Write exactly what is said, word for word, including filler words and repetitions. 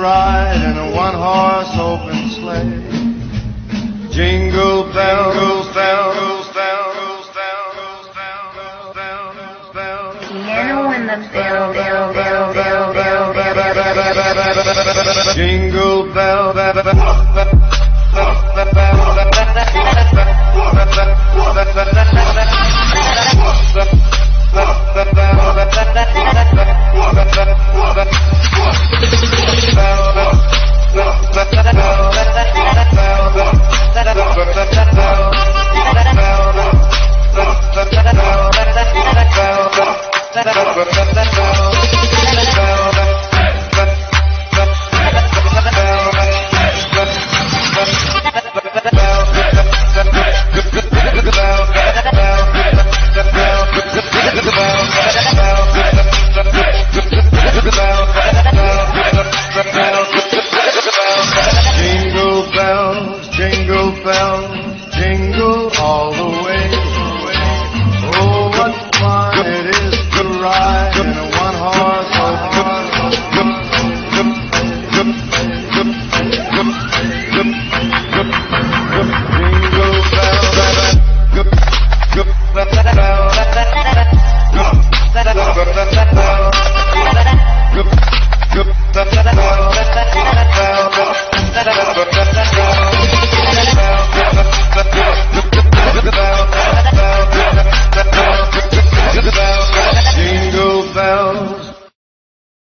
ride in a one-horse open sleigh. Jingle bell, goes down, goes down, goes down, goes down, goes down, goes down. Piano in the bell, bell, bell, bell, bell, bell, bell. Jingle bell, bell, bell, Jingle bells, jingle bells.